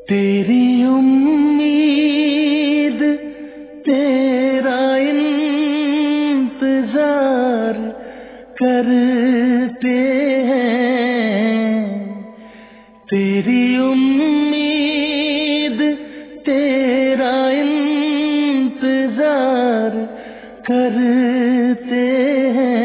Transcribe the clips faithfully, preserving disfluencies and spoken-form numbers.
तेरी उम्मीद तेरा इंतजार करते हैं, तेरी उम्मीद तेरा इंतजार करते हैं।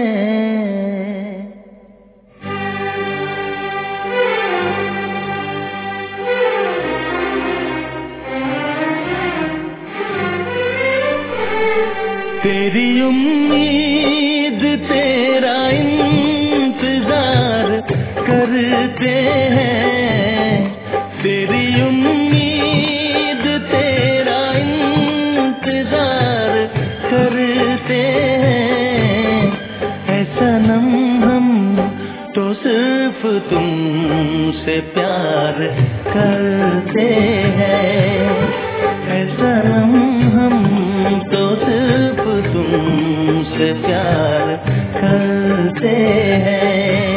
तेरी उम्मीद तेरा इंतजार करते हैं, तेरी उम्मीद तेरा इंतजार करते हैं। ऐ सनम हम तो सिर्फ तुमसे प्यार करते हैं, ऐ सनम हम तो सिर्फ तुमसे प्यार करते हैं।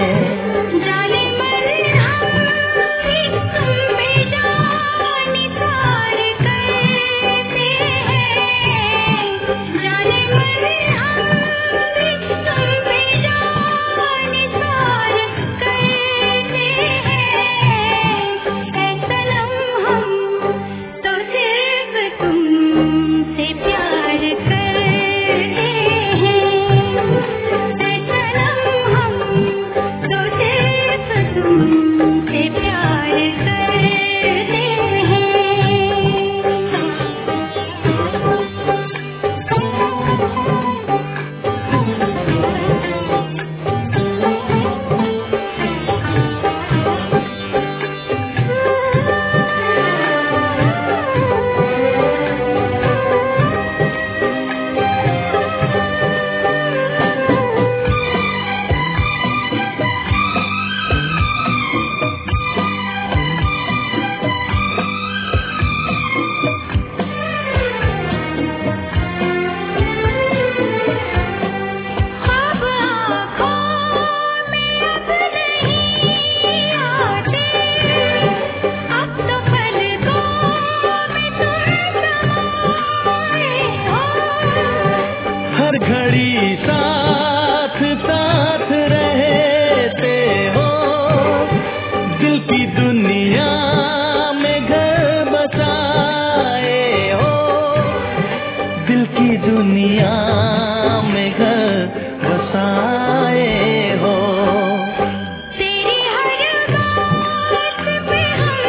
घड़ी साथ साथ रहते हो, दिल की दुनिया में घर बसाए हो, दिल की दुनिया में घर बसाए हो। तेरी हर बात पे हम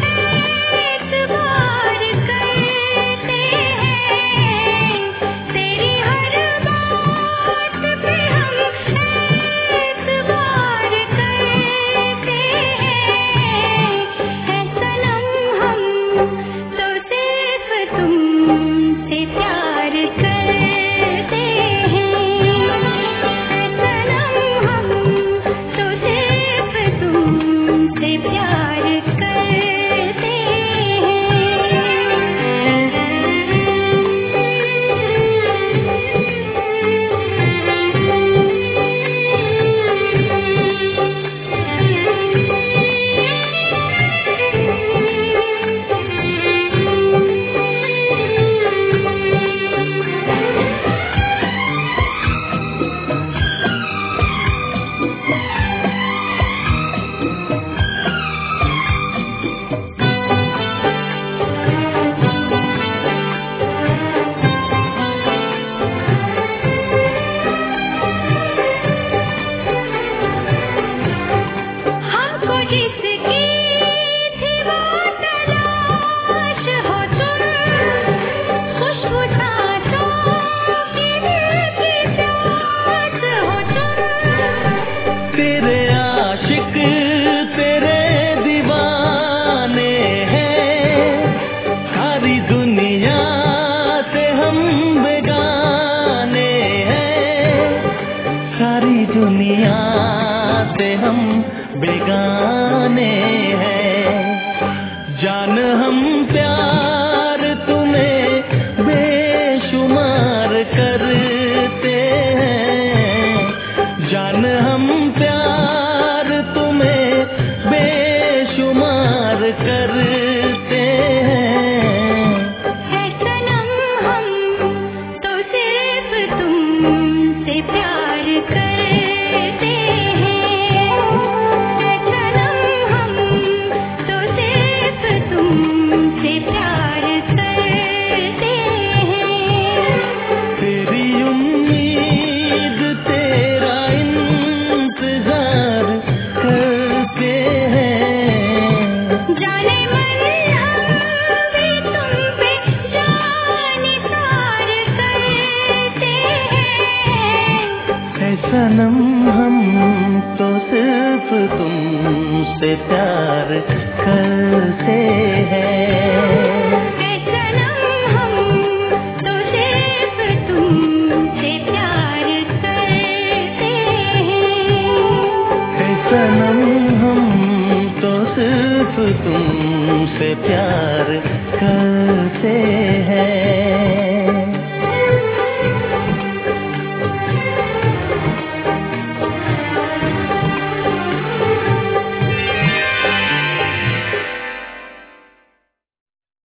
एतबार करते हैं, तेरी हर दुनिया से हम बेगाने हैं, जान हम प्यार तुम्हें बेशुमार करते हैं, जान हम प्यार तुम्हें बेशुमार करते तुमसे प्यार करते हैं। ऐ सनम हम तो सिर्फ तुमसे प्यार करते हैं। है सनम हम तो सिर्फ तुमसे प्यार